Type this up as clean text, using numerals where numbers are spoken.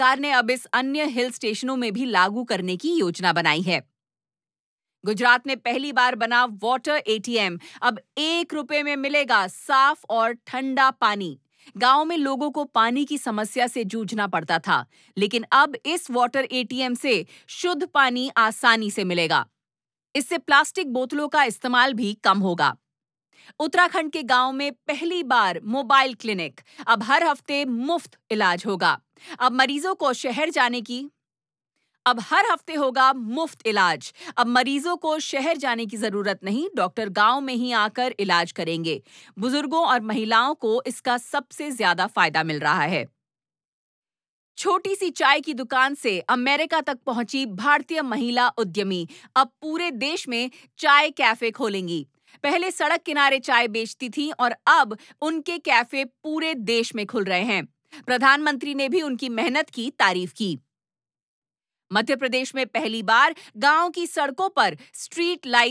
सरकार ने अब इस अन्य हिल स्टेशनों में भी लागू करने की योजना बनाई है। गुजरात में पहली बार बना वाटर एटीएम। अब 1 रुपए में मिलेगा साफ और ठंडा पानी। गांव में लोगों को पानी की समस्या से जूझना पड़ता था, लेकिन अब इस वाटर एटीएम से शुद्ध पानी आसानी से मिलेगा। इससे प्लास्टिक बोतलों का इस्तेमाल भी कम होगा। उत्तराखंड के गांव में पहली बार मोबाइल क्लिनिक। अब हर हफ्ते मुफ्त इलाज होगा। अब मरीजों को शहर जाने की अब हर हफ्ते होगा मुफ्त इलाज। अब मरीजों को शहर जाने की जरूरत नहीं, डॉक्टर गांव में ही आकर इलाज करेंगे। बुजुर्गों और महिलाओं को इसका सबसे ज्यादा फायदा मिल रहा है। छोटी सी चाय की दुकान से अमेरिका तक पहुंची भारतीय महिला उद्यमी अब पूरे देश में चाय कैफे खोलेंगी। पहले सड़क किनारे चाय बेचती थीं और अब उनके कैफे पूरे देश में खुल रहे हैं। प्रधानमंत्री ने भी उनकी मेहनत की तारीफ की। मध्य प्रदेश में पहली बार गांव की सड़कों पर स्ट्रीट लाइट